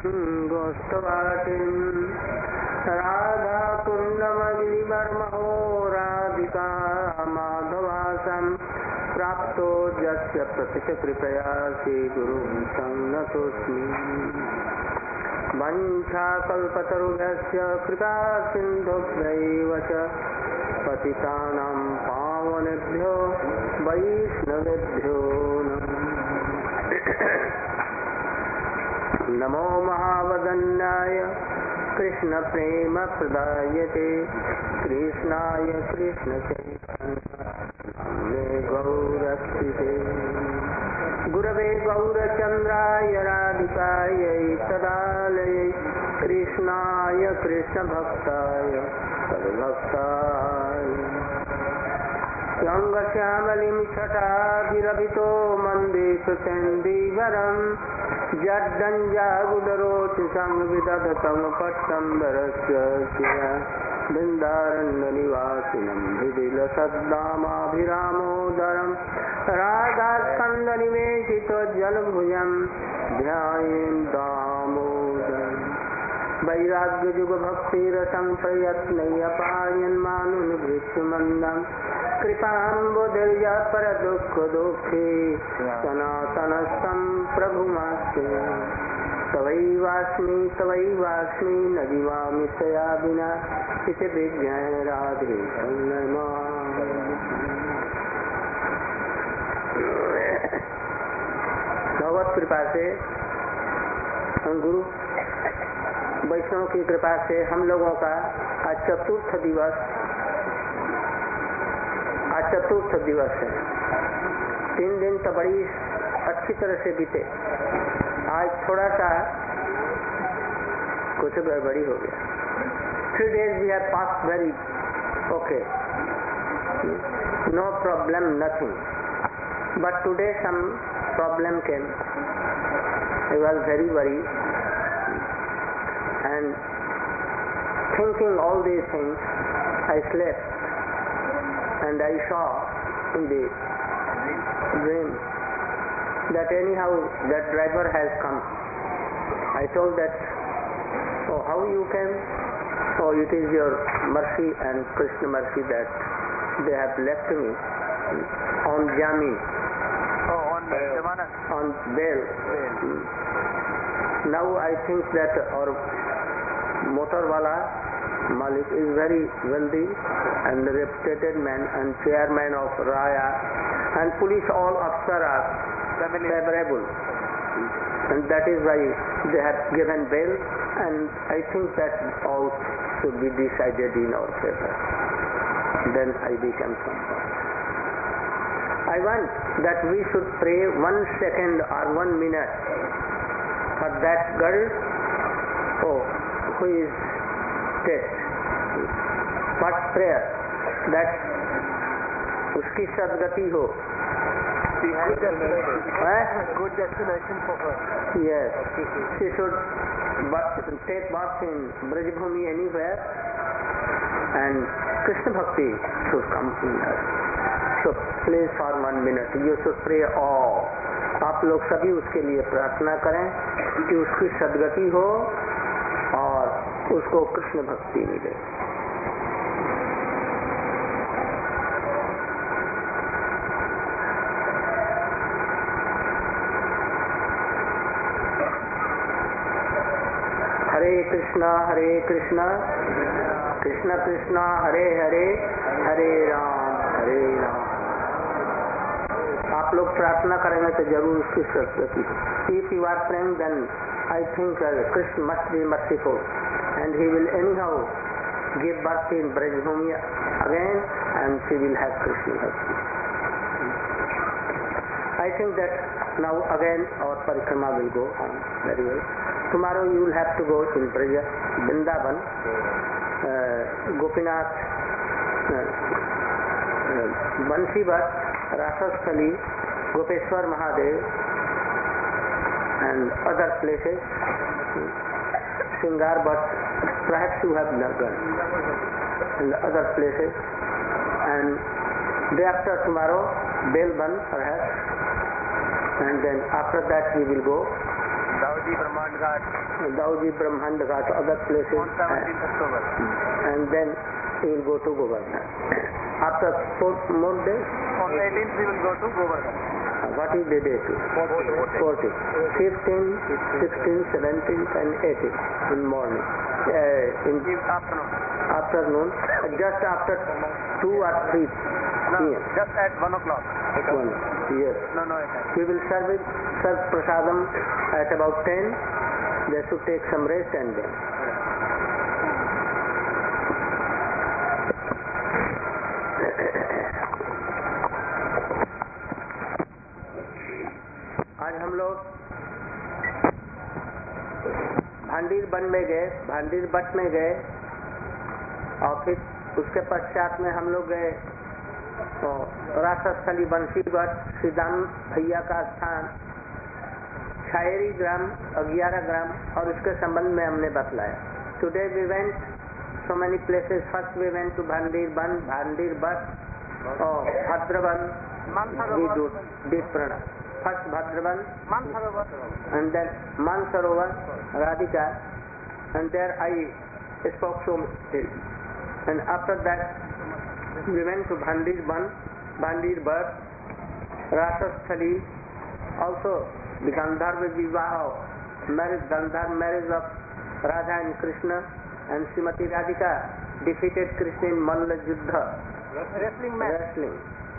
गोष्ठवाटिन् राधाकुण्डमगिरिवर्महो राधिका माधवासं प्राप्तो यस्य प्रतिशकृपया श्रीगुरुं सन्नतोऽस्मि। वञ्चाकल्पतरुभ्यश्च कृपा सिन्धुभ्यैव च पतितानां पावनेभ्यो वैष्णवेभ्यो नमो महावदन्याय कृष्णप्रेमप्रदायते कृष्णाय कृष्णचैतन्याय गौरक्षिते गुरवे गौरचन्द्राय राधिकायै तदालयै कृष्णाय कृष्णभक्ताय तद्भक्ताय रङ्गश्यामलिं छटाभिरभितो मन्दे सुचन्दीवरम् जड्डञ्जागुदरोचिषं विदधतं पट्टम्बरस्य बृन्दारण्यनिवासिनं हृदिलसद्दामाभिरामोदरं राधास्कन्दनिवेशितोज्ज्वलभुजं ध्यायेन् दामोदरम् वैराग्ययुगभक्तिरसं प्रयत्नयपायन्मानुनिभृत्युमन्दम् कृपाम्बुधिर्यपरदुःखदुःखे सनातनस्थं प्रभुमास्ते तवैवास्मि न जीवामि तया विना इति विज्ञाय राधे भगवत कृपा से गुरु वैष्णव की कृपा से हम लोगों का आज चतुर्थ दिवस है। 3 दिन तो बड़ी अच्छी तरह से बीते, आज थोड़ा सा कुछ गड़बड़ी हो गया। 3 days we have passed very okay, no problem, nothing, but today some problem came. I was very worried and thinking all these things I slept and I saw in the dream that anyhow that driver has come. I told that, oh, how you came? Oh, it is your mercy and Krishna mercy that they have left me on Jamin. Oh, on Jamanat. On bail. Now I think that our motor wala Malik is very wealthy and reputed man and chairman of Raya, and police all officers are favorable, and that is why they have given bail, and I think that all should be decided in our favor. Then I become comfort. I want that we should pray 1 second or 1 minute for that girl who is dead. What prayer? That उसकी सदगति हो. Good destination for her. Yes, she should take bath in Brajbhumi anywhere, and Krishna Bhakti should come in her. So please for 1 minute you should pray all. आप लोग सभी उसके लिए प्रार्थना करें कि उसकी सदगति हो और उसको कृष्ण भक्ति मिले. हरे कृष्णा कृष्ण कृष्णा हरे हरे, हरे राम. आप लोग प्रार्थना करेंगे तो जरूर उसकी सदगति. If you are praying, then I think Krishna must be merciful, and he will anyhow give birth in Brajbhumi again, and she will have Krishna bhakti. I think that now again our parikrama will go on very well. Tomorrow you will have to go in Braja, Vrindavan, Gopinath, Bansivat, Rasasthali, Gopeshwar Mahadev, and other places, Shingar, but perhaps you have not gone, and other places, and day after tomorrow, Belban perhaps, and then after that we will go Daoji Brahmand Ghat Dauji Brahmand Ghat, other places. on 17th October. And then we will go to Govardhan. After 4 more days, On 18th we will go to Govardhan. what is the date? 14. 15, 16, 17th and 18th in morning. In Afternoon. just after 2 or 3 No, p.m. just at 1 o'clock. Yes. No, at that. We will serve prasadam at about 10. They should take some rest and then. आज हम लोग Bhandir one में गए, Bhandir but में गए और फिर उसके पश्चात में हम लोग गए रासस्थली बंसी बट, सिद्धांत भैया का स्थान, शायरी ग्राम 11 ग्राम और उसके संबंध में हमने बतलाया. Today we went so many places. First we went to Bhandir Ban, Bhandir Bhat, Bhadravan. We did pranam. First Bhadravan, and then Mansarovar, Radhika, and there I spoke so much. And after that we went to Bhandir Ban, Bhandir Bhat, Rasasthali, also the Gandharva Vivaha, Gandharva marriage of Radha and Krishna, and Srimati Radhika defeated Krishna in Malla Juddha. Wrestling match. Wrestling.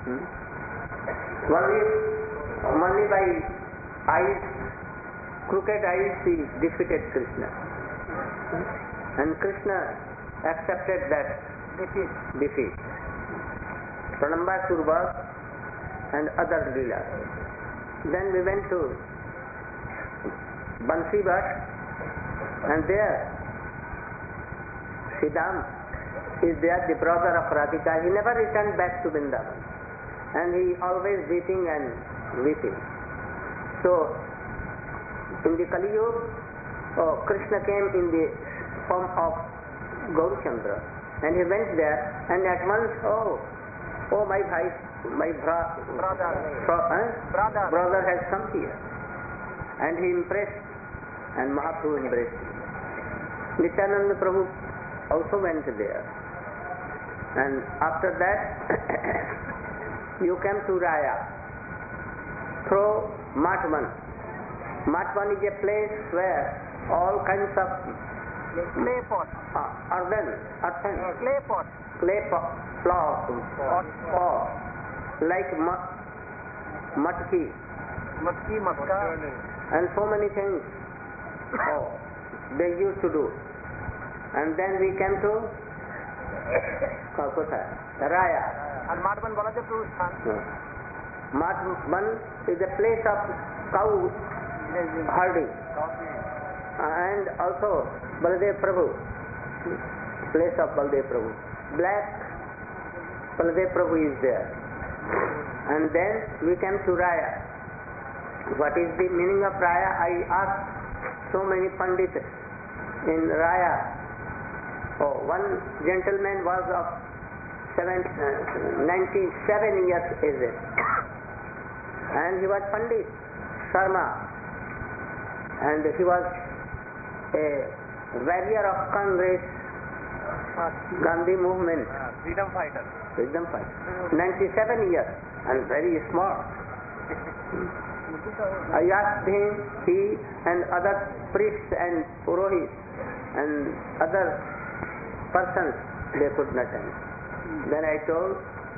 Only by eyes, crooked eyes, he defeated Krishna. And Krishna accepted that defeat. Pranamba Surba and other Leelas. Then we went to Bansi Bhat, and there Siddham is there, the brother of Radhika. He never returned back to Vrindavan, and he always weeping and weeping. So in the Kali Yuga, Krishna came in the form of Gaurachandra, and he went there, and at once, oh my brother has come here, and he impressed, and Mahaprabhu embraced him. Nityananda Prabhu also went there, and after that you came to Raya through Matvan. Matvan is a place where all kinds of Clay pot. clay pot, like matki, Matka. and so many things they used to do. And then we came to Raya. And Madhavan Baladev Prabhu Sthan. Matvan is a place of cow herding, and also Baladev Prabhu, place of Baladev Prabhu. Black Baladev Prabhu is there. And then we came to Raya. What is the meaning of Raya? I asked so many Pandits in Raya. One gentleman was of 97 years age, and he was Pandit Sharma, and he was a warrior of Congress, Gandhi movement, Freedom fighter. 97 years, and very smart. I asked him, he and other priests and purohits and other persons, they could not answer. Then I told,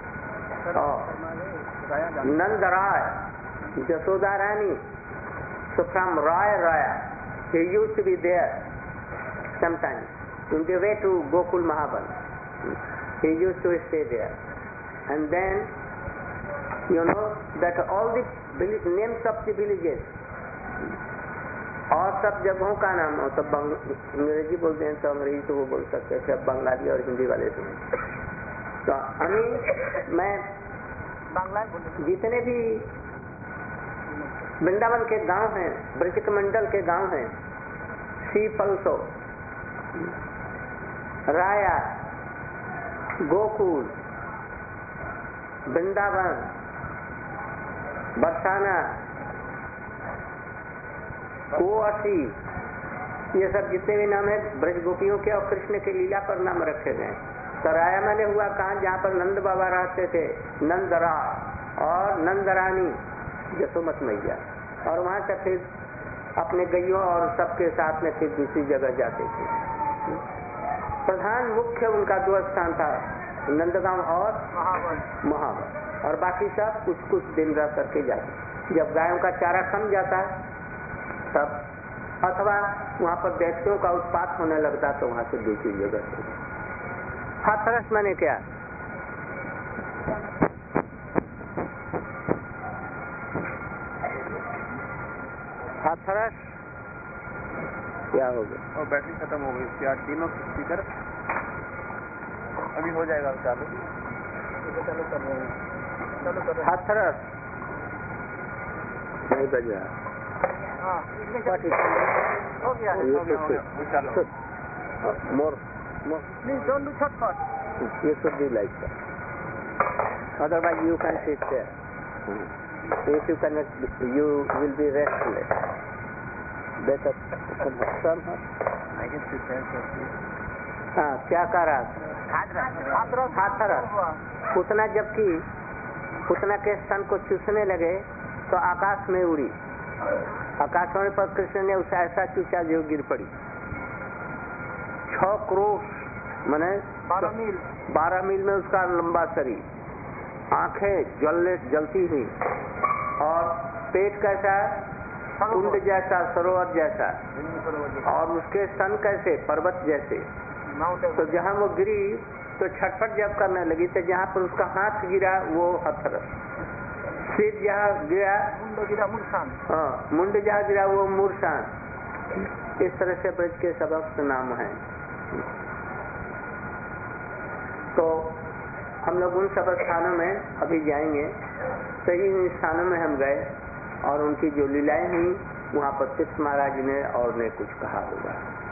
Nanda Rai, Jasoda Rani, so from Raya, he used to be there sometimes. In the way to Gokul Mahaban, he used to stay there. And then, you know that all the names of the villages और सब जगहों का नाम, सब अंग्रेजी बोलते हैं तो अंग्रेजी तो वो बोल सकते हैं, सब बंगाली और हिंदी वाले से. तो मैं जितने भी वृंदावन के गांव हैं, ब्रज मंडल के गांव हैं, सीपलसो, राया, गोकुल, वृंदावन, बरसाना, कोअसी, ये सब जितने भी नाम है ब्रज गोपियों के और कृष्ण के लीला पर नाम रखे गए। तो राया मैंने हुआ कहाँ, जहाँ पर नंद बाबा रहते थे, नंदरा और नंदरानी यशोमत मैया, और वहाँ से फिर अपने गैयों और सबके साथ में फिर दूसरी जगह जाते थे। प्रधान मुख्य उनका दो स्थान था, नंदगांव और महावर, और बाकी सब कुछ कुछ दिन रह करके जाते। जब गायों का चारा कम जाता है तब, अथवा वहाँ पर दैत्यों का उत्पात होने लगता तो वहाँ से दूसरी जगह से। हाथरस मैंने क्या, हाथरस क्या हो गया? और बैटरी खत्म हो गई इसकी, आज तीनों स्पीकर अभी हो जाएगा चालू। चालू कर रहे हैं, चालू कर रहे हैं। हाथरस नहीं बज रहा। हाँ, हो गया है, हो गया, चालू। मोर Please don't do shortcut. you should be like that. Otherwise you can sit there. If you cannot, you will be restless. Better somehow. I can sit there. हाँ, क्या कर रहा था? हाथरस। पूतना जबकि पूतना के स्तन को चूसने लगे तो आकाश में उड़ी। आकाश होने पर कृष्ण ने उसे ऐसा चूसा जो गिर पड़ी। 6 क्रोश माने 12 मील में उसका लंबा शरीर, आंखें जलती हुई, और पेट कैसा, कुंड जैसा, सरोवर जैसा, और उसके स्तन कैसे, पर्वत जैसे। तो जहाँ वो गिरी तो छटपट जब करने लगी, तो जहाँ पर उसका हाथ गिरा वो हाथरस, सिर जहाँ गिरा मूर्छान, हाँ, मुंड जहाँ गिरा वो मूर्छान। इस तरह से ब्रज के सबक नाम है। तो हम लोग उन सब स्थानों में अभी जाएंगे। तो इन स्थानों में हम गए और उनकी जो लीलाएं हुई वहाँ पर तीर्थ महाराज ने और ने कुछ कहा होगा।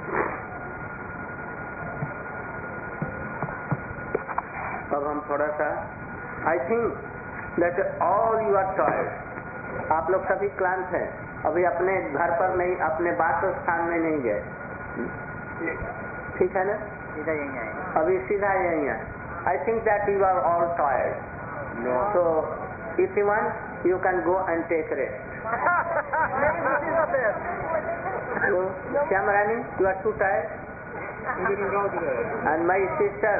अब हम थोड़ा सा, I think that all you are tired, आप लोग सभी क्लांत हैं, अभी अपने घर पर नहीं, अपने वास स्थान में नहीं गए, ठीक है ना? सीधा यहीं आए, अभी सीधा यहीं है। I think that you are all tired. No. So, if you want, you can go and take rest. So, Shyamrani, you are too tired. And my sister,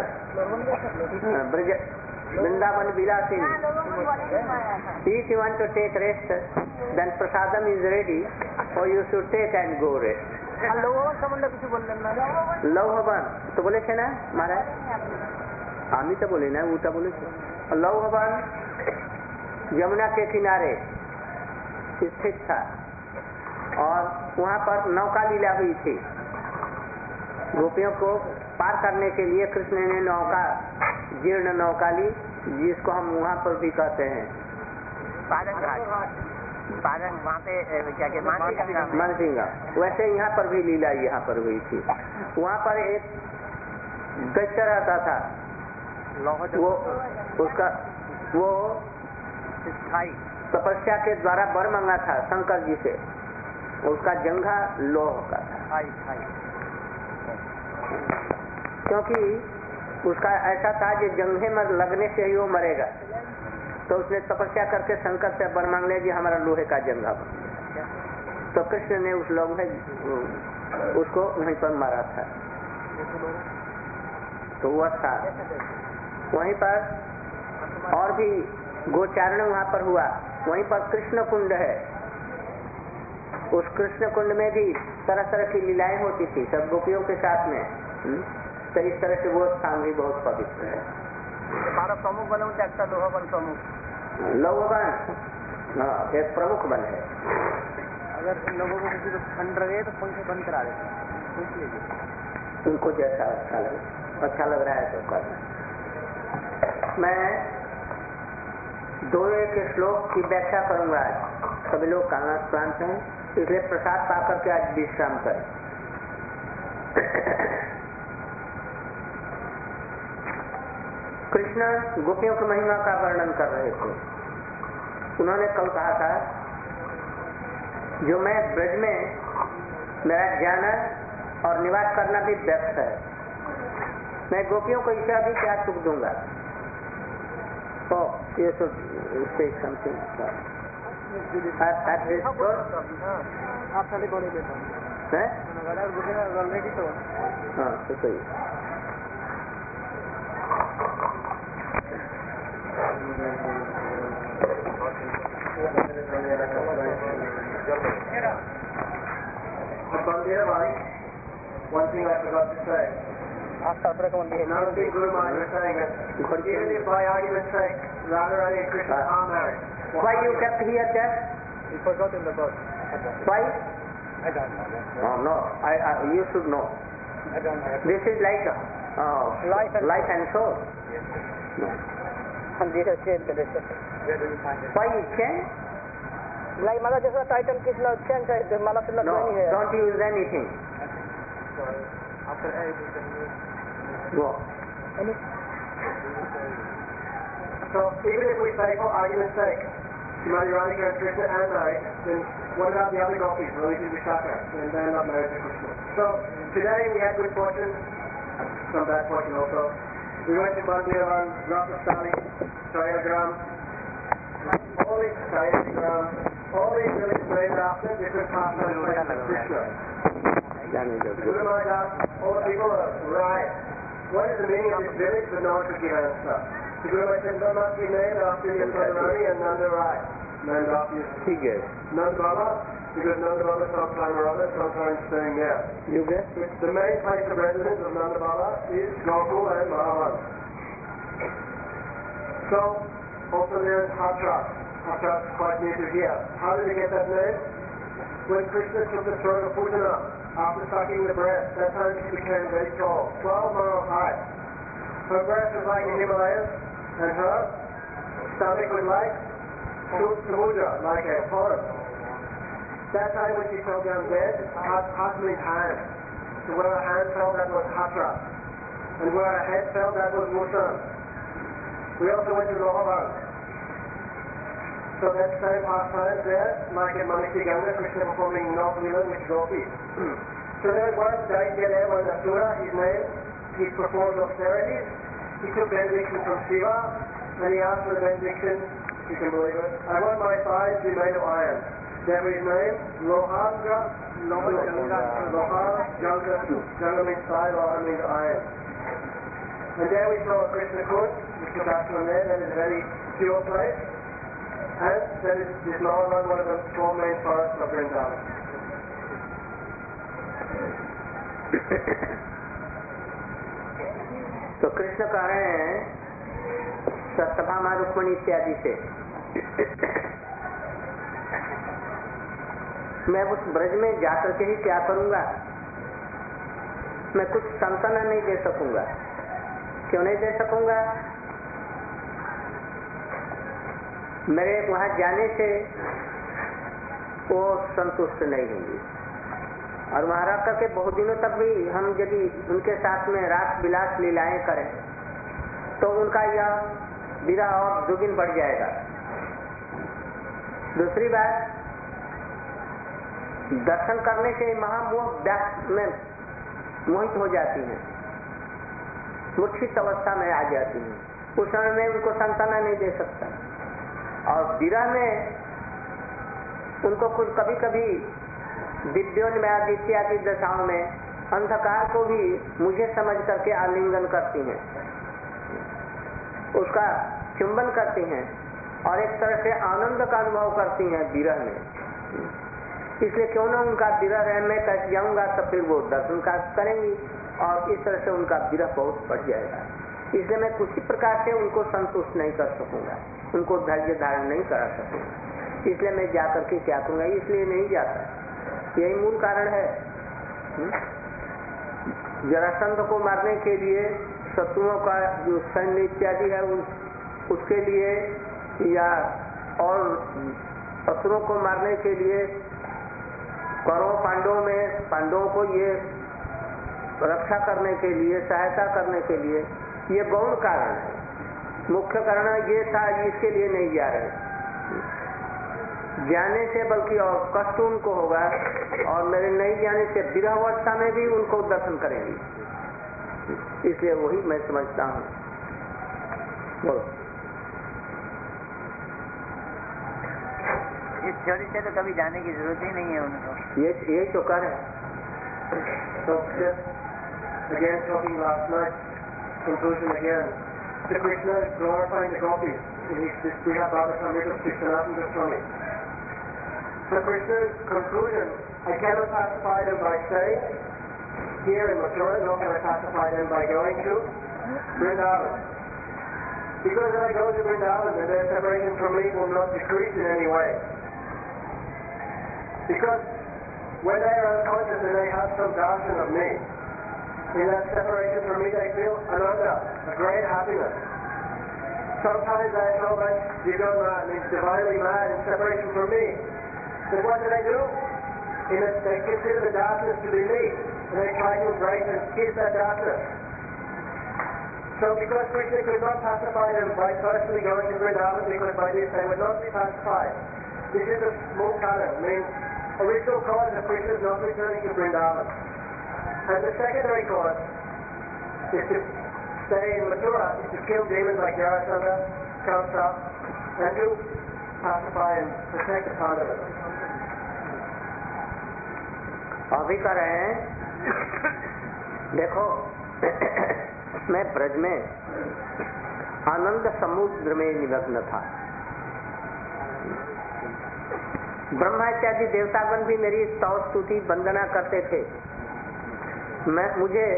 Vrindavan Vilasini, if you want to take rest, then prasadam is ready, or you should take and go rest. लौहवन तो बोले थे ना महाराज, आमी तो बोले ना, वो तो बोले थे। लौहवन यमुना के किनारे स्थित था और वहाँ पर नौका लीला हुई थी। गोपियों को पार करने के लिए कृष्ण ने नौका, जीर्ण नौका ली, जिसको हम वहाँ पर भी कहते हैं पारंग, वहाँ पे क्या कहते, मानसिंगा। वैसे यहाँ पर भी लीला यहाँ पर हुई थी। वहाँ पर एक दैत्य रहता था, वो उसका वो तपस्या के द्वारा वर मांगा था शंकर जी से, उसका जंघा लोह का था, क्योंकि उसका ऐसा था कि जंघे में लगने से ही वो मरेगा। तो उसने तपस्या करके शंकर से वर मांग लिया कि हमारा लोहे का जंघा बन। तो कृष्ण ने उस लोग में उसको वहीं पर मारा था। तो वह था वहीं पर, और भी गोचारण वहाँ पर हुआ। वहीं पर कृष्ण कुंड है, उस कृष्ण कुंड में भी तरह तरह की लीलाएं होती थी सब गोपियों के साथ में। तो इस तरह से वो स्थान भी बहुत पवित्र है। हमारा प्रमुख बन होता है लोहवन प्रमुख, लोहवन हाँ एक प्रमुख बन है। अगर इन लोगों को किसी को ठंड लगे तो पंखे बंद करा देते हैं, पूछ लीजिए उनको जैसा अच्छा लग रहा है तो करना। मैं 2 एक श्लोक की व्याख्या करूंगा आज। सभी लोग क्लांत हैं, इसलिए प्रसाद पाकर के आज विश्राम करें। कृष्ण गोपियों की महिमा का वर्णन कर रहे थे। उन्होंने कल कहा था, जो मैं ब्रज में मेरा जाना और निवास करना भी व्यर्थ है। मैं गोपियों को ईशा भी क्या सुख दूंगा। तो ये सब से समथिंग आप साले बोले लेता है। ऑलरेडी तो हाँ तो सही। One thing I forgot to say. Now the Guru Maharaj was saying that even if by argument's sake Radharani and Krishna are married. Why you kept here there? He forgot in the book. Why? I don't know. Oh no, you should know. I don't know. This is like life and soul. Yes. No. These are changed conditions. Where do you find it? Why it change? Like Mala just a title Krishna change the Mala Silla No, don't use anything. After everything. Go. So even if we say for argument's sake, Srimati Radhika and Krishna are married, then what about the other gopis, Lalita and Vishaka, and they're not married to Krishna? So today we had good fortune, some bad fortune also. We went to Bandiravan, Rapastali, Sayagram, all these villages named after different pastimes of Krishna. The Guru Maharaj asked all the people of Rai, what is the meaning of this village, but no one could give an answer. The Guru Maharaj said, no must be named after Yasodharani and Nanda Rai. Named after Nanda Baba, because Nanda Baba sometime or other, sometimes staying there. You get? The main place of residence of Nanda Baba is Gokul and Madhavan. So, also there is Hatra. Hatra is quite near to here. How did they get that name? When Krishna took the throne of Putana, after sucking the breast, that time she became very tall, 12 miles high. Her breast was like the Himalayas, and her stomach was like Samudra, like a pond. That time when she fell down dead, Hat means hand. So where her hand fell, that was Hatra. And where her head fell, that was Musan. We also went to Lohavan. So that same pastime there, like in Manisi Ganga, Krishna performing Navlila with gopis. So there was one day there when Asura, his name, he performed austerities. He took benediction from Shiva, and he asked for the benediction, you can believe it, I want my thighs to be made of iron. That was his name, Lohanga Ganga means thigh, Loha means iron. And there we saw Krishna Kund, which was actually there, that is a very pure place. And that is now one of the four main forests of Vrindavan. तो कृष्ण कह रहे हैं सत्यभामा रुक्मणी इत्यादि से मैं उस ब्रज में जाकर के ही क्या करूंगा। मैं कुछ सांत्वना नहीं दे सकूंगा। क्यों नहीं दे सकूंगा? मेरे वहां जाने से वो संतुष्ट नहीं होंगी और वहां रह करके बहुत दिनों तक भी हम यदि उनके साथ में रास विलास लीलाएं करें तो उनका यह विरह और दुगुन बढ़ जाएगा। दूसरी बात, दर्शन करने से महामोह में मोहित हो जाती हैं, मूर्छित अवस्था में आ जाती हैं। उस समय में उनको सांत्वना नहीं दे सकता और विरह में उनको कुछ कभी कभी विद्योन्माद इत्यादि दशाओं में अंधकार को भी मुझे समझ करके आलिंगन करती हैं, उसका चुंबन करती हैं और एक तरह से आनंद का अनुभव करती हैं विरह में। इसलिए क्यों न उनका विरह है, मैं कट जाऊंगा तो फिर वो दर्शन का करेंगी और इस तरह से उनका विरह बहुत बढ़ जाएगा। इसलिए मैं किसी प्रकार से उनको संतुष्ट नहीं कर सकूंगा, उनको धैर्य धारण नहीं करा सकूंगा। इसलिए मैं जाकर के क्या करूंगा, इसलिए नहीं जाता। यही मूल कारण है। जरासंध को मारने के लिए शत्रुओं का जो सैन्य इत्यादि है उसके लिए या और शत्रुओं को मारने के लिए कौरव पांडवों को ये रक्षा करने के लिए, सहायता करने के लिए, ये गौण कारण है। मुख्य कारण ये था, इसके लिए नहीं जा रहे जाने से, बल्कि और कष्ट उनको होगा और मेरे नहीं जाने से विरहावस्था में भी उनको दर्शन करेंगी। इसलिए वही मैं समझता हूँ। बोलो। इस जोड़ी से तो कभी जाने की जरूरत ही नहीं है उनको। ये तो कर है। So just again talking last night, conclusion again. So Krishna is glorifying the gopis. We have Bhagavatamrita Sanatana Goswami. So Krishna's conclusion, I cannot pacify them by staying here in Mathura, nor can I pacify them by going to Vrindavan. Because if I go to Vrindavan, then their separation from me will not decrease in any way. Because when they are unconscious and they have some darshan of me, in that separation from me they feel ananda, a great happiness. Sometimes they are so much Jigana, means divinely mad in separation from me. Then what do? They consider the darkness to be me, and they try to embrace and kiss that darkness. So because Krishna could not pacify them by personally going to Vrindavan, because by this they would not be pacified. This is a small color, means original cause of Krishna's not returning to Vrindavan. And the secondary cause is to stay in Mathura, is to kill demons like Jarasandha, Kamsa, and to pacify and protect the Pandavas. अभी कर रहे हैं। देखो मैं ब्रज में आनंद समुद्र में निमग्न था। ब्रह्मा इत्यादि देवतागण भी मेरी स्तव स्तुति वंदना करते थे। मुझे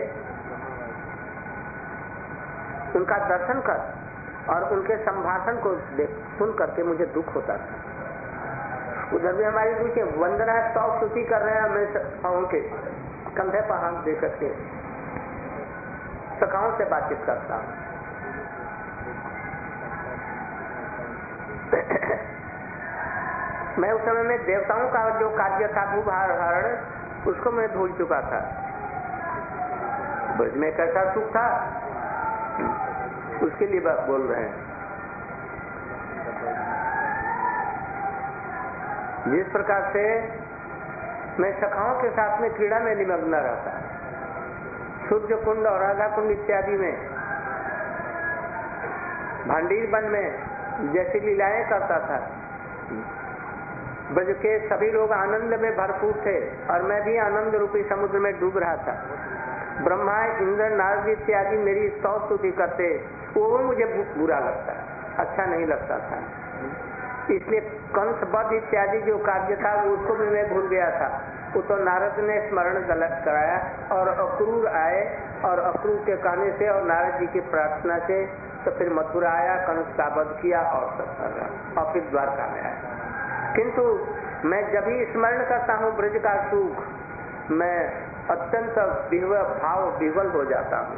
उनका दर्शन कर और उनके संभाषण को सुन करके मुझे दुख होता था। उधर भी हमारी रुचि वंदना स्तव स्तुति कर रहे हैं। मैं उनके कंधे पर हाथ दे करके सखाओं से बातचीत करता हूँ। मैं उस समय में देवताओं का जो कार्य था भूभारण, उसको मैं भूल चुका था। ब्रज में कैसा सुख था उसके लिए बात बोल रहे हैं। जिस प्रकार से मैं सखाओं के साथ में क्रीड़ा में निमग्न रहता, सूर्य कुंड और राधा कुंड इत्यादि में, भांडीर वन में जैसी लीलाएं करता था। ब्रज के सभी लोग आनंद में भरपूर थे और मैं भी आनंद रूपी समुद्र में डूब रहा था। ब्रह्मा, इंद्र, नारद इत्यादि मेरी स्तव स्तुति करते, वो मुझे बुरा लगता, अच्छा नहीं लगता था। इसलिए कंस वध इत्यादि जो कार्य था उसको भी मैं भूल गया था। वो तो नारद ने स्मरण गलत कराया और अक्रूर आए और अक्रूर के कहने से और नारद जी की प्रार्थना से तो फिर मथुरा आया, कंस का वध किया और सब कर रहा और फिर द्वारका में आया। किंतु मैं जब भी स्मरण करता हूँ ब्रज का सुख, मैं अत्यंत विह्वल हो जाता हूँ।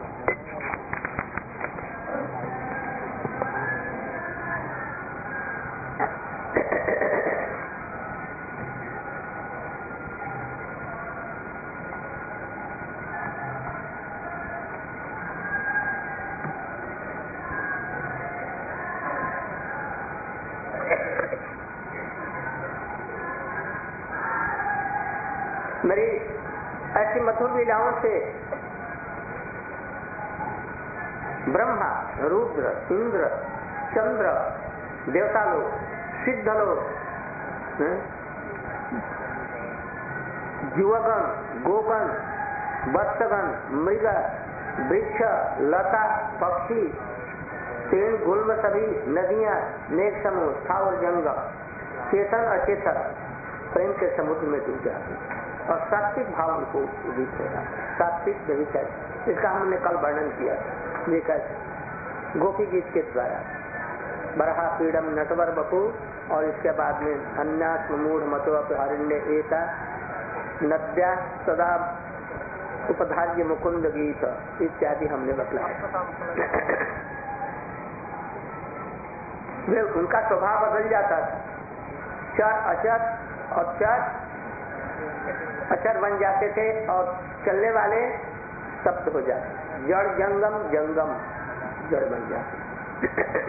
मेरी ऐसी मधुर लीलाओं से ब्रह्मा, रुद्र, इंद्र, चंद्र, देवता लोग, सिद्ध लोग, जीवगण, गोगण, वत्सगण, मृग, वृक्ष, लता, पक्षी, पेड़, गुल्म, सभी नदियां, नेक समूह, स्थावर जंगम, चेतन अचेतन प्रेम के समुद्र में डूब जाते और सात्विक भाव उनको उदित होगा। सात्विक व्यभिचार, इसका हमने कल वर्णन किया था गोपी गीत के द्वारा। बरहा पीड़म नटवर बपू और इसके बाद में अन्यास मूढ़ मतो हरिण्य एता नद्या सदा उपधार्य मुकुंद गीत इत्यादि हमने बतलाया। वे उनका स्वभाव बदल जाता था, चर अचर और चर अचर बन जाते थे और चलने वाले शब्द हो जाते, जड़ जंगम जंगम जड़ बन जाते।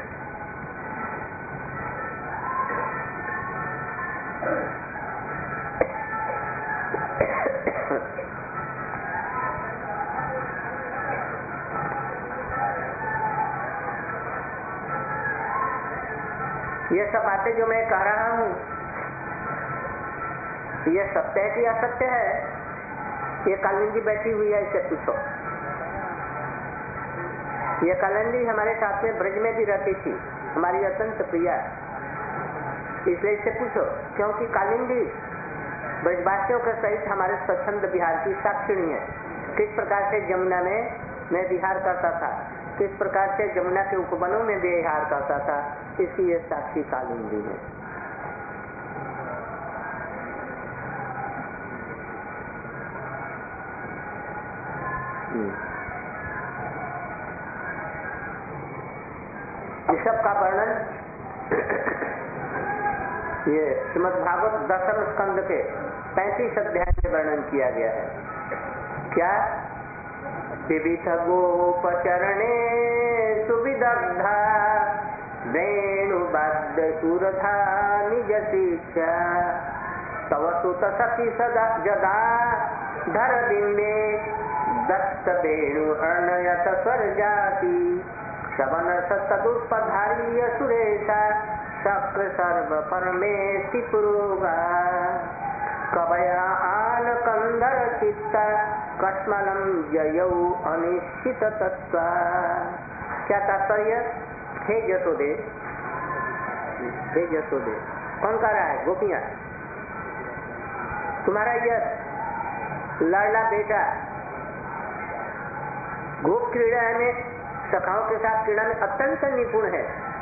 ये सब बातें जो मैं कह रहा हूँ ये सत्य है कि असत्य है? ये कालिंदी बैठी हुई है, इससे पूछो। ये कालिंदी हमारे साथ में ब्रज में भी रहती थी, हमारी अत्यंत प्रिया, इसलिए इससे पूछो। क्योंकि कालिंदी ब्रजवासियों के सहित हमारे स्वच्छंद विहार की साक्षिणी है। किस प्रकार से जमुना में मैं विहार करता था, किस प्रकार से जमुना के उपवनों में विहार करता था, इसकी ये साक्षी कालिंदी है। ऋषभ का वर्णन ये श्रीमद् भागवत दशम स्कंद के 35 अध्याय में वर्णन किया गया है। क्या? विविध गोपचरणे सुविदग्धा वेणुबद्ध सुरधा निज शिक्षा तव सुत सखी सदा जगा धर बिंबे दत्त वेणु अर्णयत स्वर जाति शवन सदुष्पधारी सुरेशा शक्र सर्व परमेशि पुरोगा कवया आन कंदर चित्त कस्मलम जयौ अनिश्चित तत्व। क्या तात्पर्य? हे जसोदे, हे जसोदे। कौन कह रहा है? गोपियां। तुम्हारा यह लाडला बेटा गोप क्रीड़ा में, सखाओं के साथ क्रीड़ा में अत्यंत निपुण है।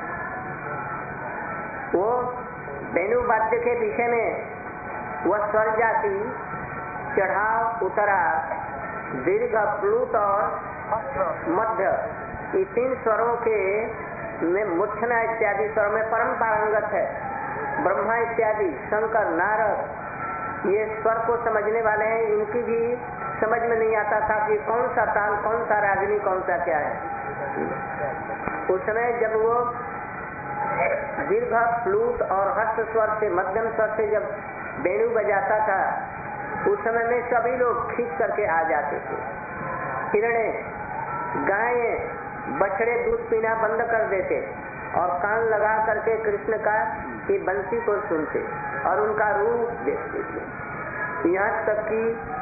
वो वेणु वाद्य के विषय में वह स्वर जाति, चढ़ाव उतराव, दीर्घ, प्लूत और मध्य, ये 3 स्वरों के में मूर्छना इत्यादि स्वरों में परम पारंगत है। ब्रह्मा इत्यादि, शंकर, नारद ये स्वर को समझने वाले हैं। इनकी भी समझ में नहीं आता था कि कौन सा ताल, कौन सा रागिनी, कौन सा क्या है। उस समय जब वो दीर्घ, प्लूत और हर्ष स्वर से, मध्यम स्वर से जब वेणु बजाता था, उस समय में सभी लोग खींच करके आ जाते थे। हिरणे, गायें, बछड़े दूध पीना बंद कर देते और कान लगा करके कृष्ण का की बंसी को सुनते और उनका रूप देखते थे। यहाँ तक कि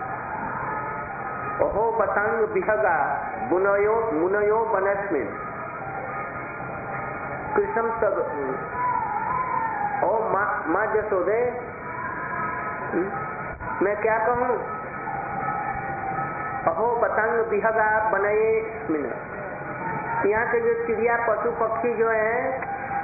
अहो पतंग विहगा बुनयो मुनयो बनस्मिन कृष्ण सब ओ माँ जसोदे, मैं क्या कहूँ? अहो पतंग विहगा बनये स्मिन। यहाँ के जो चिड़िया, पशु, पक्षी जो हैं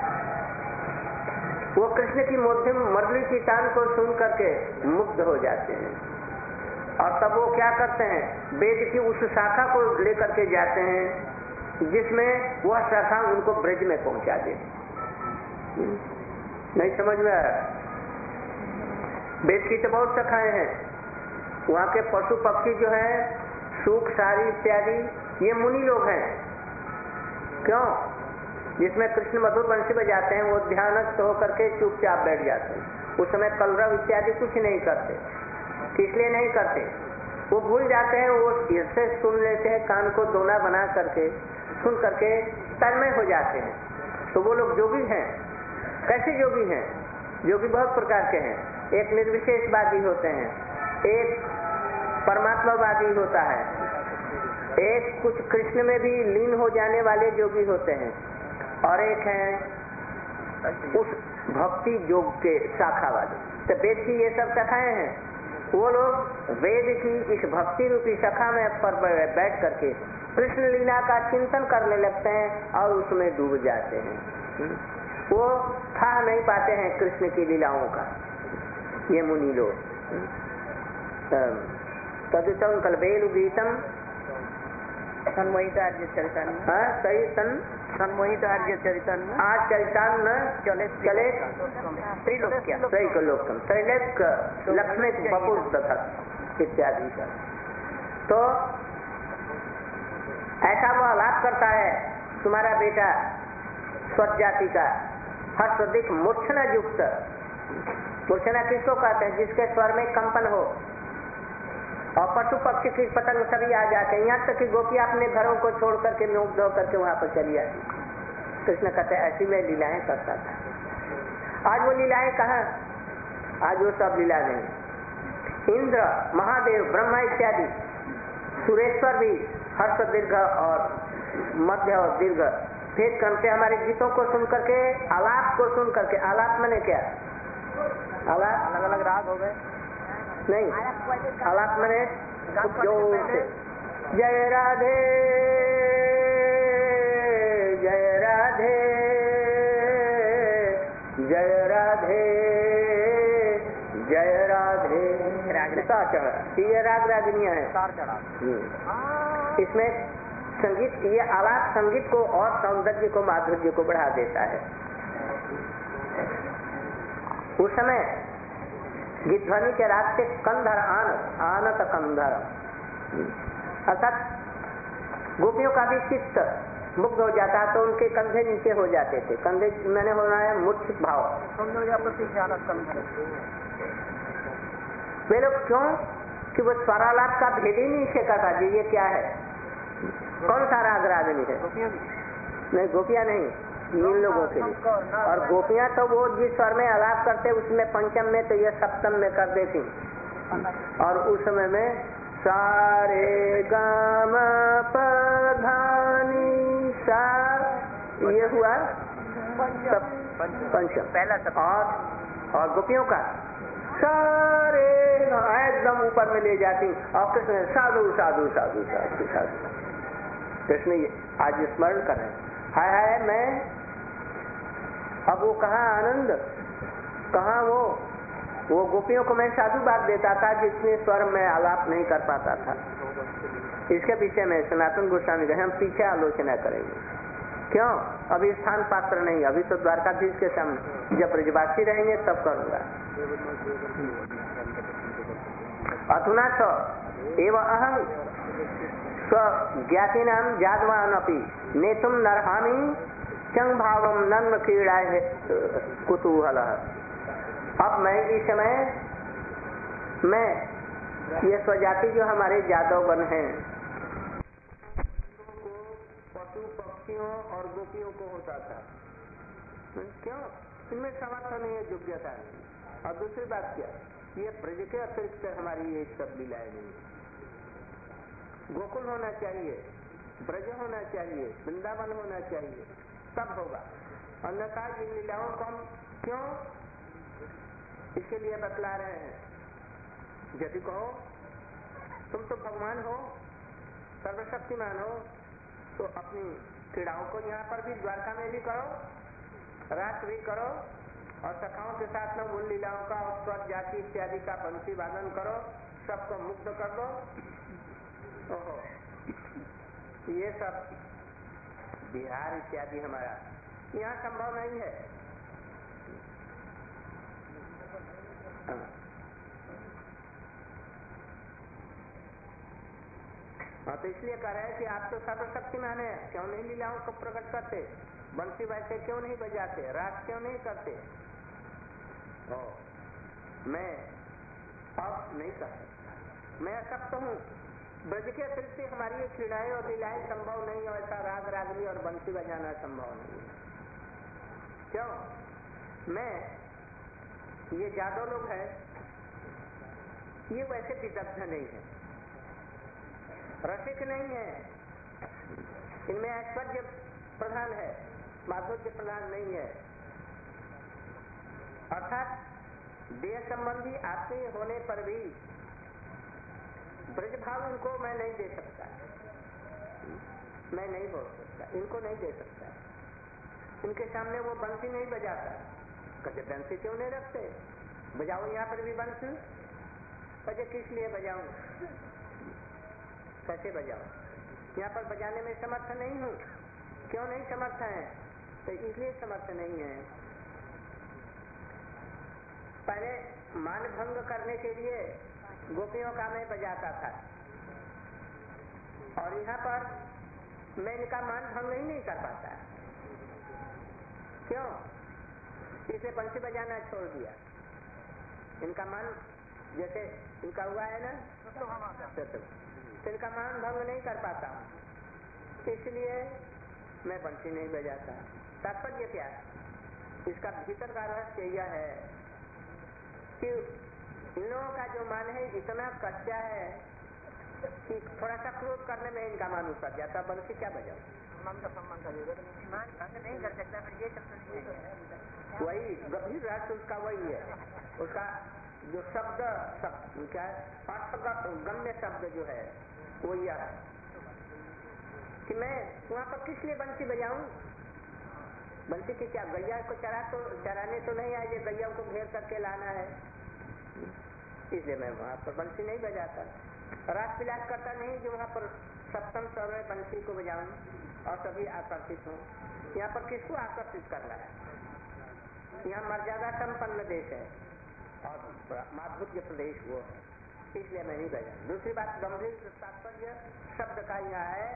वो कृष्ण की मध्यम मरली की तान को सुन करके मुग्ध हो जाते हैं और तब वो क्या करते हैं? वेद की उस शाखा को लेकर के जाते हैं जिसमें वह शाखा उनको ब्रज में पहुंचा दे। नहीं समझ में आया? वेद की तो बहुत शाखाएं हैं। वहाँ के पशु पक्षी जो है, सूख, सारी इत्यादि, ये मुनि लोग हैं। क्यों? जिसमें कृष्ण मधुर बंसी बजाते हैं वो ध्यानस्थ होकर के चुपचाप बैठ जाते हैं। उस समय कलरव इत्यादि कुछ नहीं करते। इसलिए नहीं करते, वो भूल जाते हैं, वो सिर से सुन लेते हैं, कान को दोना बना करके सुन करके तन्मय हो जाते हैं। तो वो लोग जोगी हैं। कैसे जोगी हैं? जोगी बहुत प्रकार के हैं। एक निर्विशेषवादी होते हैं, एक परमात्मावादी होता है, एक कुछ कृष्ण में भी लीन हो जाने वाले जोगी होते हैं, और एक है उस भक्ति योग के शाखा वाले। तो वेद की ये सब शाखाएं हैं। वो लोग वेद की इस भक्ति रूपी शाखा में पर बैठ करके कृष्ण लीला का चिंतन करने लगते हैं और उसमें डूब जाते हैं। वो था नहीं पाते हैं कृष्ण की लीलाओं का, ये मुनि लोग। तदुतम कलबेलु गीतम सन्मोहित आर्य चरितन, सही सन्मोहित आर्य चरितन, आज चरितन चले चले त्रिलोक्य त्रैलोक्यम, त्रैलोक लक्ष्मी बपुर तथा इत्यादि का। तो ऐसा वो आलाप करता है तुम्हारा बेटा स्वर जाति का, हर्षोदिक मूर्छना युक्त। मूर्छना किसको कहते हैं? जिसके स्वर में कंपन हो और पशु पक्षी की पतंग सभी आ जाते हैं। यहाँ तक कि गोपियां अपने घरों को छोड़ करके मुग्ध होकर के वहां पर चली आती। कृष्ण कहते हैं ऐसी मैं लीलाएं करता था। आज वो लीलाएं कहाँ? आज वो सब लीला नहीं। इंद्र, महादेव, ब्रह्मा इत्यादि सुरेश्वर भी हर्ष दीर्घ और मध्य और दीर्घ भेद क्रम से हमारे गीतों को सुन करके, आलाप को सुन करके, आलाप मैंने क्या? आलाप अलग अलग राग हो गए नहीं, आलाप मैंने जो से जय राधे जय राधे जय राधे जय राधे ये राग रागनियां है। तार चढ़ा इसमें संगीत, ये आलाप संगीत को और सौंदर्य को, माधुर्य को बढ़ा देता है। उस समय गीत ध्वनि के राग से कंधर आनत कंधर, अर्थात गोपियों का भी चित्त मुग्ध हो जाता तो उनके कंधे नीचे हो जाते थे। कंधे मैंने होना है मूर्छित भाव। वे लोग क्यों? कि वो स्वरालाप का भेद ही नहीं सीखा था जी ये क्या है, कौन सा राग रागनी है। नहीं, गोपियां नहीं, इन लोगों के लिए। और गोपियां तो वो जिस स्वर में आलाप करते उसमें पंचम में, तो ये सप्तम में कर देती, और उस समय में सारे गाम पधानी सा, ये हुआ पंचम पहला सब। और गोपियों का सारे एकदम ऊपर में ले जाती, और कृष्ण साधु साधु साधु साधु साधु। कृष्ण आज स्मरण कर रहे हैं, हाय हाय मैं, अब वो कहाँ आनंद, कहाँ वो गोपियों को मैं साधुवाद देता था जितने स्वर में आलाप नहीं कर पाता था। इसके पीछे में सनातन गोस्वामी कहे हम पीछे आलोचना करेंगे। क्यों? अभी स्थान पात्र नहीं, अभी तो द्वारकाधीश के सामने, जब ब्रजवासी रहेंगे तब करूंगा। अधुना च एव अहं स्वज्ञाति नाम जादवान अपि नेतुम नरहामि चंग भावम नन्म क्रीड़ा कुतूहल। अब मैं इस समय मैं ये स्वजाति जो हमारे जादव गण हैं, पशु पक्षियों और गोपियों को होता था। क्यों? इनमें समर्थ नहीं है, योग्यता नहीं। और दूसरी बात क्या, ये ब्रज के अतिरिक्त हमारी ये सब लीलाएं नहीं। गोकुल होना चाहिए, ब्रज होना चाहिए, वृंदावन होना चाहिए, तब होगा। अन्यथा इन लीलाओं को हम क्यों इसके लिए बतला रहे हैं? यदि कहो तुम तो भगवान हो, सर्वशक्तिमान हो, तो अपनी क्रीड़ाओं को यहाँ पर भी द्वारका में भी करो, रात भी करो, और सखाओं के साथ में उन लीलाओं का स्वर जाति इत्यादि का बंसी वादन करो, सबको मुक्त कर दो। ओहो, ये सब बिहार इत्यादि हमारा यहाँ संभव नहीं है। हाँ, तो इसलिए कह रहे हैं कि आप तो सर्वशक्तिमान है, क्यों नहीं लीलाओं को प्रकट करते, बंसी वैसे क्यों नहीं बजाते, रात क्यों नहीं करते। मैं अब नहीं कर सकता, मैं अशक्त हूँ। ब्रज के अतिरिक्त हमारी ये क्रीड़ाएं और लीलाएं संभव नहीं, और ऐसा राग रागनी और बंसी बजाना संभव नहीं है। क्यों? मैं ये जादव लोग हैं, ये वैसे विदग्ध नहीं है, रसिक नहीं है, इनमें ऐश्वर्य प्रधान है, माधुर्य प्रधान नहीं है। अर्थात देह संबंधी आत्मीय होने पर भी ब्रज भाव इनको मैं नहीं दे सकता, मैं नहीं बोल सकता, इनको नहीं दे सकता। इनके सामने वो बंसी नहीं बजाता। कहते बंसी क्यों नहीं रखते, बजाओ यहाँ पर भी बंसी। कहते किस लिए बजाऊं, कैसे बजाओ, यहाँ पर बजाने में समर्थ नहीं हूँ। क्यों नहीं समर्थ है? तो इसलिए समर्थ नहीं है, पहले मान भंग करने के लिए गोपियों का मैं बजाता था, और यहाँ पर मैं इनका मान भंग ही नहीं कर पाता। क्यों? इसलिए बंसी बजाना छोड़ दिया। इनका मान जैसे इनका हुआ है ना, तो इनका मान भंग नहीं कर पाता हूँ, इसलिए मैं बंसी नहीं बजाता। तात्पर्य क्या? इसका भीतर का रहस्य यह है कि इन लोगों का जो मन है इतना कच्चा है कि थोड़ा सा क्रोध करने में इनका मन उतर जाता, बल्कि क्या बजाओ मन का सम्मान करेगा तो ईमान भंग नहीं कर सकता, फिर ये शब्द नहीं है। वही गंभीर रहस्य उसका वही है। उसका जो शब्द क्या है, अर्थगम्य शब्द जो है वो यह है कि मैं वहां पर किस लिए बंसी बजाऊं। बंसी की क्या, गैया को चराने तो नहीं आए, गैया को घेर करके लाना है, इसलिए मैं वहां पर बंसी नहीं बजाता। रात विलास करता नहीं जो वहां पर सप्तम स्वर में बंसी को बजाऊं और सभी आकर्षित हों। यहाँ पर किसको आकर्षित करना है? यहाँ मर्यादा संपन्न देश है और माधुर्य प्रदेश वो है, इसलिए मैं नहीं बजा। दूसरी बात, गंभीर तात्पर्य शब्द का यह है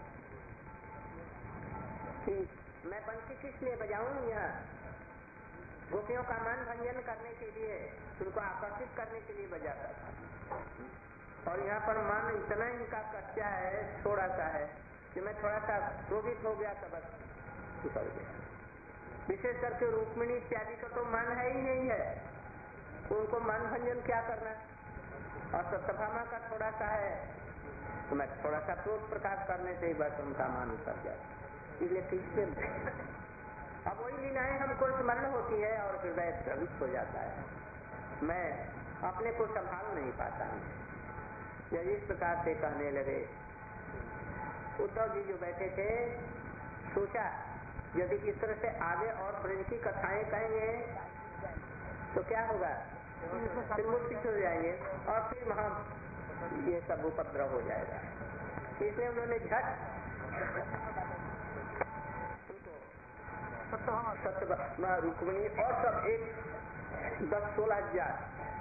कि मैं बंसी किस लिए बजाऊं। यहाँ गोपियों का मन भंजन करने के लिए, उनको आकर्षित करने के लिए बजाता था। और यहाँ पर मन इतना इनका कच्चा है, थोड़ा सा है कि मैं थोड़ा सा क्रोधित हो गया तो बस निकल गया। विशेष करके रुक्मिणी इत्यादि का तो मन है ही नहीं है, उनको मन भंजन क्या करना। और सत्यभामा का थोड़ा सा है तो मैं थोड़ा सा क्रोध प्रकाश करने से ही बस उनका मन उतर जाता। इसलिए किससे अब वही लीलाएं हमको स्मरण होती है और हृदय द्रवित हो जाता है, मैं अपने को संभाल नहीं पाता हूँ। जब इस प्रकार से कहने लगे, उद्धव जी जो बैठे थे सोचा यदि इस तरह से आगे और ब्रज की कथाएं कहेंगे तो क्या होगा, फिर मूर्छित हो जाएंगे और फिर वहां ये सब उपद्रव हो जाएगा। इसलिए उन्होंने झट सत्यभामा रुक्मिणी और सब 10-16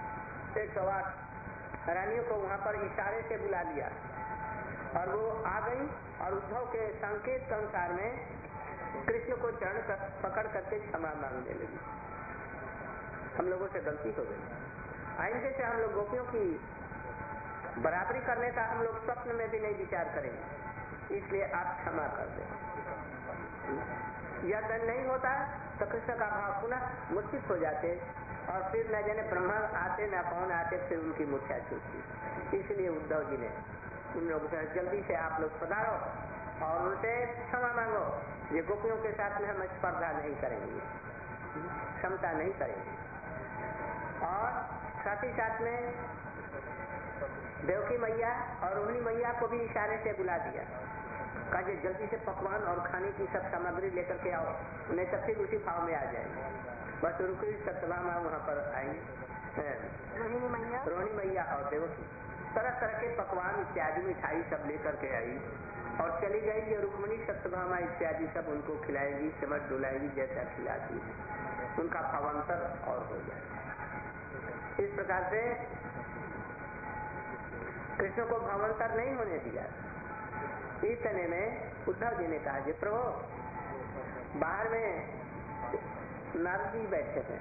108 रानियों को वहां पर इशारे से बुला लिया और वो आ गई और उद्धव के संकेत के अनुसार में कृष्ण को चरण पकड़ करके क्षमा मांगने लगी। हम लोगों से गलती हो गई, आइंदे से हम लोग गोपियों की बराबरी करने का हम लोग स्वप्न में भी नहीं विचार करेंगे, इसलिए आप क्षमा कर दें। यह दंड नहीं होता तो कृष्ण का भाव पुनः मूर्छित हो जाते और फिर न जाने ब्रह्मा आते न कौन आते, फिर उनकी मूर्छा छूटती। इसलिए उद्धव जी ने उन लोगों से जल्दी से आप लोग पधारो और उनसे क्षमा मांगो, ये गोपियों के साथ में हम स्पर्धा नहीं करेंगे, क्षमता नहीं करेंगे। और साथ ही साथ में देवकी मैया और रोहिणी मैया को भी इशारे से बुला दिया, कहा जल्दी से पकवान और खाने की सब सामग्री लेकर के आओ, उन्हें सब फिर उसी भाव में आ जाएंगे। बस रुकी सत्यभामा वहाँ पर आई, रोहिणी मैया और देवकी तरह तरह के पकवान इत्यादि मिठाई सब लेकर के आई और चली गई। ये रुक्मिणी सत्यभामा इत्यादि सब उनको खिलाएगी, सिमट डुलाएगी, जैसा खिलाती है उनका भावांतर और हो जाए। इस प्रकार से कृष्ण को भावांतर नहीं होने दिया। इतने में उद्धव जी ने कहा कि प्रभु बाहर में नारद जी बैठे हैं,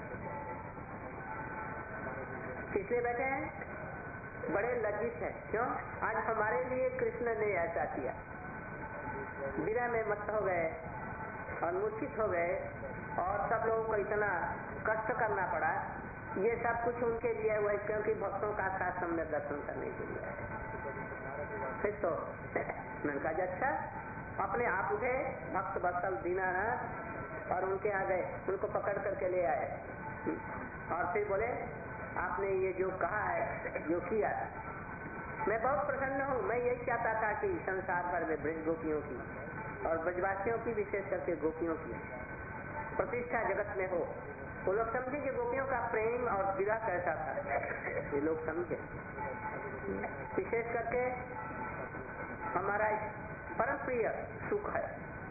किसलिए बैठे हैं? बड़े लज्जित हैं। क्यों? आज हमारे लिए कृष्ण ने ऐसा किया, विरह में मस्त हो गए और मूर्छित हो गए और सब लोगों को इतना कष्ट करना पड़ा। ये सब कुछ उनके लिए हुआ क्योंकि भक्तों का साथ सम्यक दर्शन करने के लिए। फिर तो मैंने कहा अच्छा, अपने आप उठे भक्त बत्सल दीनानाथ और उनके आ गए, उनको पकड़ करके ले आए और फिर बोले आपने ये जो कहा है, जो किया, मैं बहुत प्रसन्न हूँ। मैं यही चाहता था कि संसार भर में ब्रज गोपियों की और ब्रजवासियों की, विशेष करके गोपियों की प्रतिष्ठा जगत में हो। वो लोग समझे कि गोपियों का प्रेम और विरह कैसा था, ये लोग समझे। विशेष करके हमारा परम प्रिय सुख है,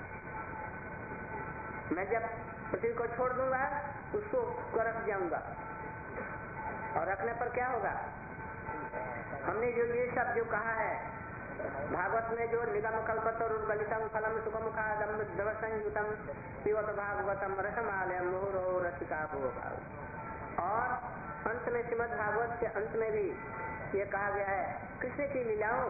मैं जब पति को छोड़ दूंगा उसको रख जाऊंगा और रखने पर क्या होगा? हमने जो ये सब जो कहा है भागवत में, जो निगम कल्पतरु गलितम फलम सुखम खादम दवसंयुतम पिबत भागवतम रसमालयम मुहुरो रसिका भोगाओ। और अंत में श्रीमद् भागवत के अंत में भी ये कहा गया है कृष्ण की लीलाओं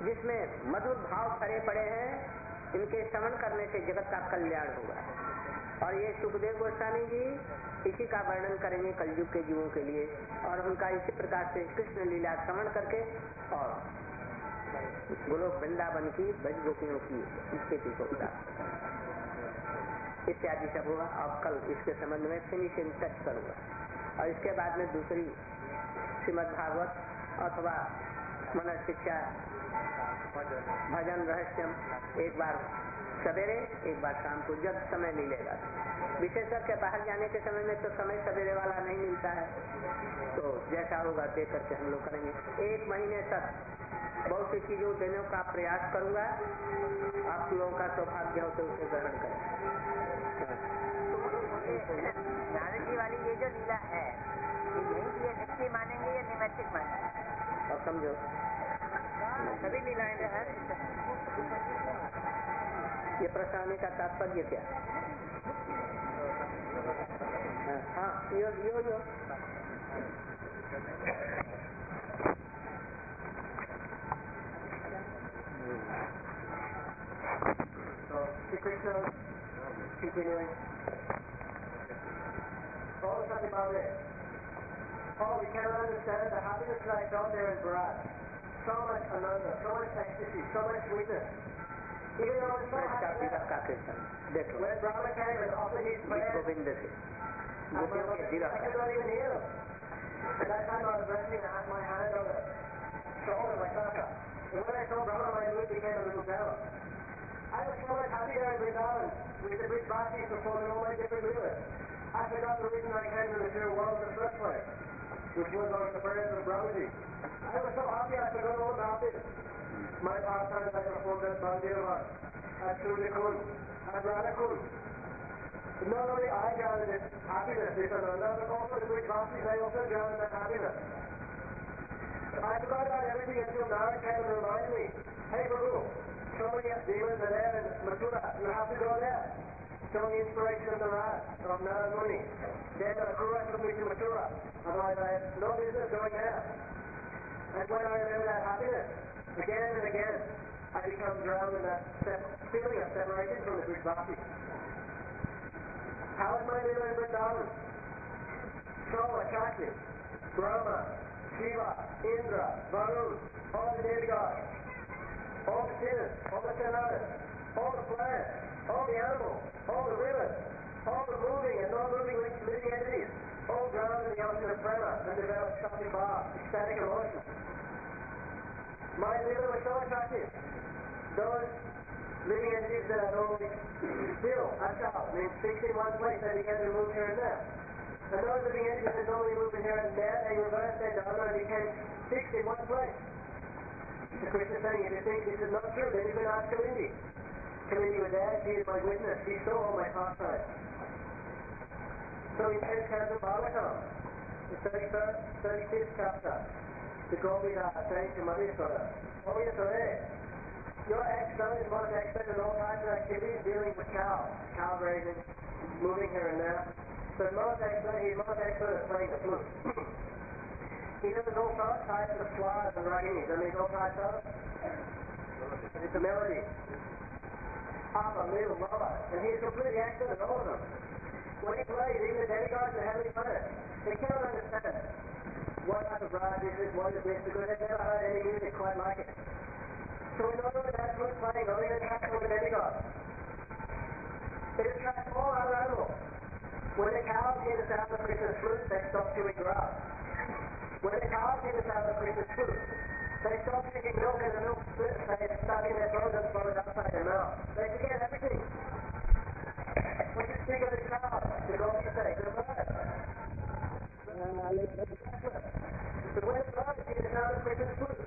जिसमें मधुर भाव भरे पड़े हैं, इनके श्रवण करने से जगत का कल्याण होगा। और ये सुखदेव गोस्वामी जी इसी का वर्णन करेंगे कलयुग के जीवों के लिए, और उनका इसी प्रकार से कृष्ण लीला श्रवण करके और गोलोक वृंदावन की ब्रज गोपियों की स्थिति को प्राप्त इत्यादि सब हुआ। अब कल इसके संबंध में फिनिशिंग टच करूंगा, और इसके बाद में दूसरी श्रीमद् भागवत अथवा मनन शिक्षा भजन रहस्यम एक बार सवेरे एक बार शाम को जब समय मिलेगा। विशेषकर के बाहर जाने के समय में तो समय सवेरे वाला नहीं मिलता है, तो जैसा होगा देख करके हम लोग करेंगे। 1 महीने तक बहुत सी चीजों देने का प्रयास करूंगा, आप लोगों का सौभाग्य हो तो उसे ग्रहण करें। नारद जी वाली ये जो लीला है यही की नित्य मानेंगे या निमित्तिक मानेंगे? और समझो सभी लीलाएं जो है ये प्रश्न आने का तात्पर्य क्या? हाँ यो यो यो So, Sri Krishna continuing. Oh, something about it. Oh, we cannot understand the happiness that I felt there in Bharat. So much ananda, so much ecstasy, so much sweetness. Even though it's so happy. देखो When Brahma came and offered his prayer, Govind से गोपियों के I could not even hear him. At that time I was resting and I had my hand on the shoulder, my saka. And when I saw Brahma, my mood became a little down. I was so much happy there in Vrindavan with the Brij Bhasis performing all my different leelas. I forgot the reason I came to the material world in the first place, which was on the prayers of Brahmaji. I was so happy I forgot all about it. My pastimes I performed at Bandiravan, at Surdakund, at Radhakund. Not only I gathered this happiness, this ananda, but also the Brij Bhasis, they also gathered that happiness. I forgot about everything until Narad came and reminded me, hey Prabhu, so many demons are there in Mathura, you have to go there. Showing the inspiration of the Raj, of Narad Muni. Then Akura took me to Mathura, otherwise I had no business going there. And when I remember that happiness, again and again, I become drowned in that feeling of separation from the Brij Bhasis. How is my Leela in Vrindavan? So attractive. Brahma, Shiva, Indra, Varun, all the demigods, all the sinners, all the chanadas, all the plants, all the animals, all the rivers, all the moving and non-moving living entities, all drowned in the ocean of prema and develop shakti bhav, ecstatic emotion. My Leela was so attractive. Those living entities that are normally still, achal, means fixed in one place, they began to move here and there. And those living entities that normally move here and there, they reversed their dharma and became fixed in one place. The Krishna is saying, if you think this is not true, then you can ask Kalindi. Kalindi was there, she is my witness, she saw all my pastimes. So in 10th canto Bhagavatam, the 31st, 35th chapter, the Govida saying to Madhusvara, oh yes, your ex-son is most expert in all kinds of activities dealing with cows, cow grazing, moving here and there. So he's most expert at playing the flute. He knows all types of swaras and raginis. I mean, all types of it's a melody. Upper, middle, lower. And he's completely expert at all of them. When he plays, even the demigods and the heavenly planets, they cannot understand what type of rag is this, what is this, because they've never heard any music quite like it. So in order to that flute playing, only attracts all the demigods. It attracts all other animals. When the cows hear the sound of Krishna's flute, they stop chewing grass. When the cows hear the sound of Krishna's flute, they stop drinking milk and the milk stays stuck in their throat and flows outside their mouth. They forget everything. When you speak of the cows, the gopis say, the birds. But when the birds hear the sound of Krishna's flute,